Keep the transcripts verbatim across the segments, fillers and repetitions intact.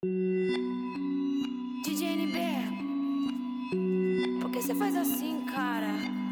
D J N B, por que você faz assim, cara?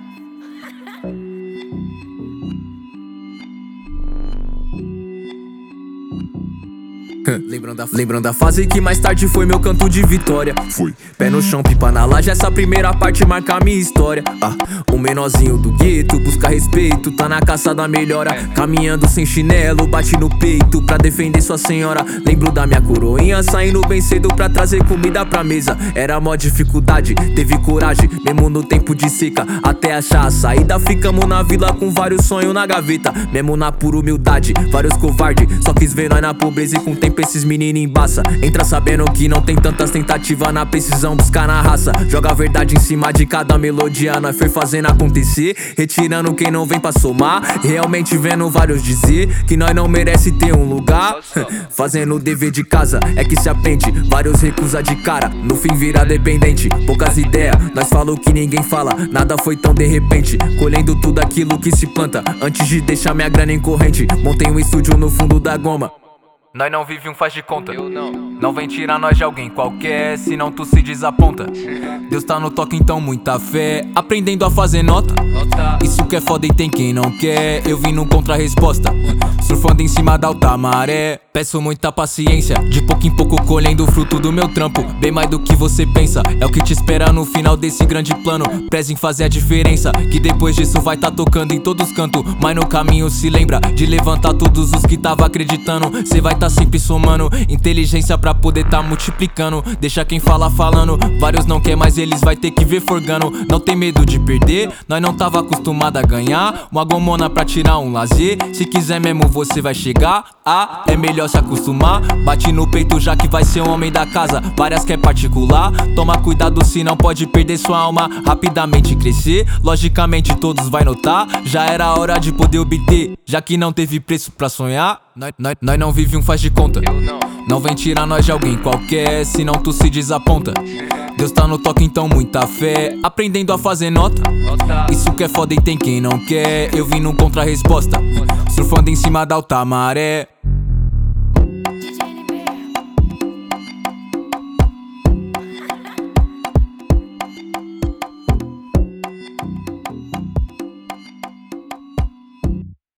Lembrando da, lembrando da fase que mais tarde foi meu canto de vitória. Fui, pé no chão, pipa na laje, essa primeira parte marca a minha história. Ah, o menorzinho do gueto, busca respeito, tá na caça da melhora. Caminhando sem chinelo, bate no peito pra defender sua senhora. Lembro da minha coroinha saindo bem cedo pra trazer comida pra mesa. Era mó dificuldade, teve coragem, mesmo no tempo de seca. Até achar a saída, ficamos na vila com vários sonhos na gaveta. Mesmo na pura humildade, vários covardes só quis ver nós na pobreza e com tempo esses meninos embaça. Entra sabendo que não tem tantas tentativas na precisão, buscar na raça. Joga a verdade em cima de cada melodia, nós foi fazendo acontecer, retirando quem não vem pra somar. Realmente vendo vários dizer que nós não merece ter um lugar. Fazendo o dever de casa é que se aprende, vários recusa de cara, no fim vira dependente. Poucas ideias, nós falou que ninguém fala, nada foi tão de repente. Colhendo tudo aquilo que se planta, antes de deixar minha grana em corrente. Montei um estúdio no fundo da goma. Nós não vive um faz de conta. Eu não. Não vem tirar nós de alguém qualquer, senão tu se desaponta. Deus tá no toque, então muita fé, aprendendo a fazer nota. Isso que é foda e tem quem não quer. Eu vim no contra-resposta, surfando em cima da alta maré. Peço muita paciência, de pouco em pouco colhendo o fruto do meu trampo. Bem mais do que você pensa, é o que te espera no final desse grande plano. Preze em fazer a diferença, que depois disso vai tá tocando em todos os cantos. Mas no caminho se lembra de levantar todos os que tava acreditando. Cê vai tá sempre somando inteligência pra poder tá multiplicando. Deixa quem fala falando, vários não quer, mas eles vai ter que ver forgando. Não tem medo de perder, nós não tava acostumado a ganhar. Uma gomona pra tirar um lazer, se quiser mesmo você vai chegar. Ah, é melhor se acostumar, bate no peito já que vai ser o homem da casa. Várias quer particular, toma cuidado se não pode perder sua alma. Rapidamente crescer, logicamente todos vai notar. Já era a hora de poder obter, já que não teve preço pra sonhar. Nós, nós, nós não vive um faz de conta. Eu não. Não vem tirar nós de alguém qualquer, senão tu se desaponta. Deus tá no toque, então muita fé, aprendendo a fazer nota. Isso que é foda e tem quem não quer. Eu vim num contra-resposta, surfando em cima da alta maré.